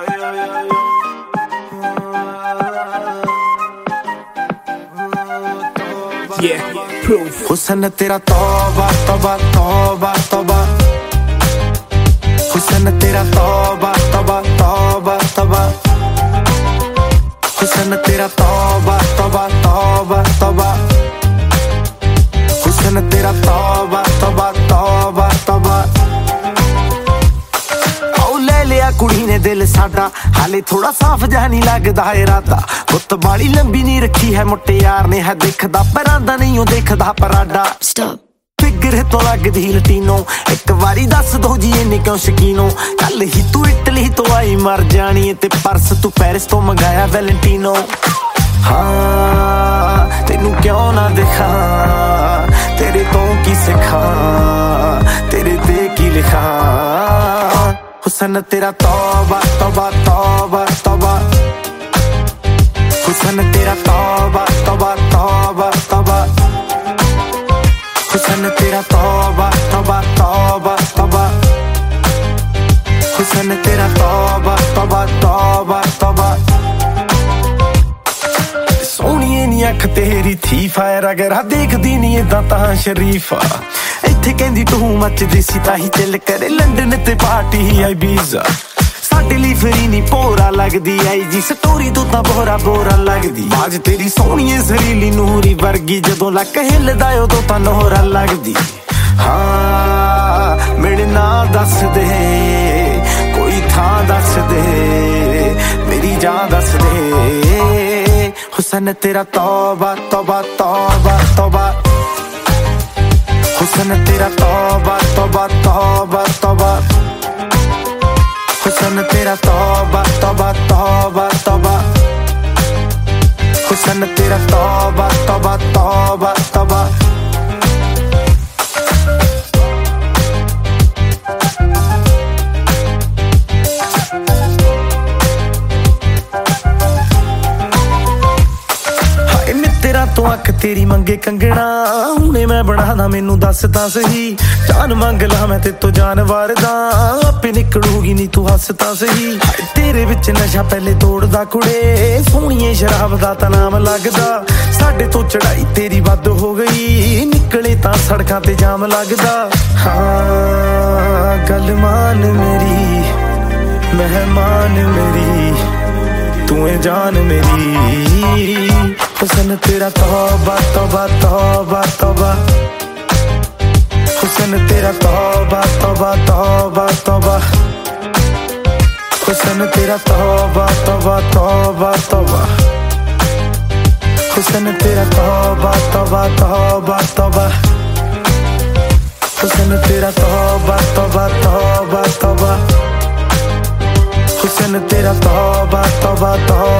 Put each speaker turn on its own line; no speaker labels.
हुसन तेरा तौबा तौबा तौबा तौबा, हुसन तेरा तौबा तौबा तौबा तौबा, हुसन तेरा तौबा तौबा तौबा तौबा, हुसन तेरा तौबा तौबा तौबा तौबा। आओ ले लिया कुड़ी ने दिल साडा, हाले थोड़ा साफ जहा नहीं लगदा इरादा। गुत्त बाली लंबी नहीं रखी है मुट्टे यार ने, है दिखदा परांदा नहीं ओ देखदा पराडा। फिगर तो लगदी लटीनो, एक वारी दस दो जी इन्नी क्यों शकीनो। कल ही तू इटली तो आई मर जानी है, ते परस तू पेरिस तो मंगाया वैलेंटीनो। हाँ तेनू क्यों ना दिखा, तेरे तो की सिखा, तेरे ते की लिखा। हुसन तेरा तौबा तौबा तौबा तौबा, हुसन तेरा तौबा तौबा तौबा तौबा, हुसन तेरा तौबा तौबा तौबा तौबा, हुसन तेरा तौबा तौबा तौबा तौबा। सोहणीए नी अख तेरी थी फायर, अगर आ देखदी नी इदां तां शरीफा। इत्थे कहंदी तू मचदी सी ताही चिल करे, लंडन ते पार्टी आई बीजा। साडे लई फ्री नी भोरा लगदी आई जी, स्टोरी तो तां बोरा बोरा लगदी। बाज तेरी सोहणीए सरीली नूरी वर्गी, जदों लक हिलदा उदों तां नोहरा लगदी। हाँ मेरे नाल दस दे, कोई थां दस दे, मेरी जान दस दे। हुसन तेरा तौबा तौबा तौबा तौबा, हुसन तेरा तौबा तौबा तौबा तौबा, हुसन तेरा तौबा तौबा तौबा तौबा, हुसन तेरा तौबा तौबा तौबा तौबा। तो अख तेरी मंगे कंगना, हुणे मैं बनाना मैनू दस तां सही। जान मंग ला मैं ते तो जानवर दा, आपे निकलूगी नी तू हस तां सही। तेरे विच नशा पहले तोड़दा कुड़े, सोहणीए शराब दा तां नाम लगदा। साडे तो चढ़ाई तेरी वध हो गई, निकले तां सड़कां ते जाम लगदा। हाँ गल मान मेरी, मेहमान मेरी, तू है जान मेरी। हुसन तेरा तौबा तौबा तौबा तौबा, हुसन तेरा तौबा तौबा तौबा तौबा, हुसन तेरा तौबा तौबा तौबा तौबा, हुसन तेरा तौबा तौबा तौबा तौबा, हुसन तेरा तौबा तौबा तौबा तौबा, हुसन तेरा तौबा तौबा तौबा।